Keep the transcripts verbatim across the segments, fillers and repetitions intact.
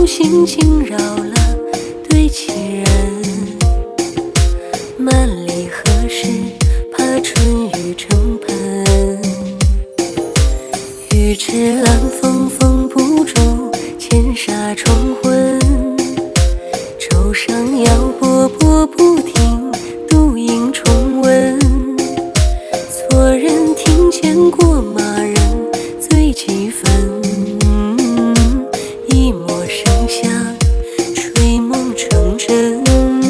心惊扰了对棋人。万里何时怕春雨成盆？玉指兰风风不住，千纱重昏。舟上摇波波不停，独影重温。错人听见过马人醉几分，一抹生香吹梦成真。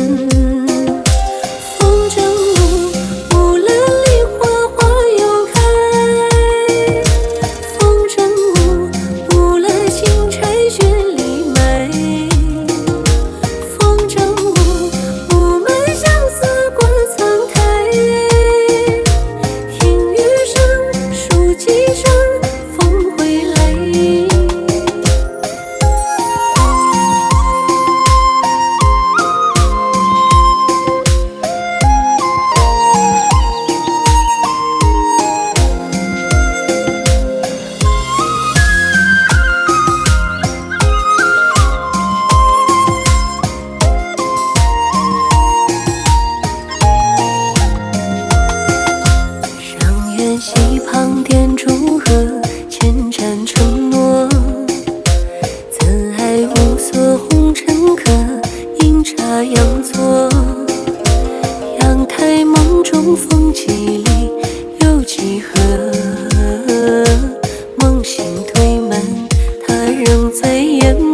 风筝舞，乌兰里花花又开。风筝舞，乌兰新柴雪里埋。风筝舞，我们相思过苍苔。听雨声，数几声，风回来。上苑溪旁点烛荷，千盏承诺。怎爱无所红尘客，阴差阳错。阳台梦中风几里，又几何？梦醒推门，他仍在眼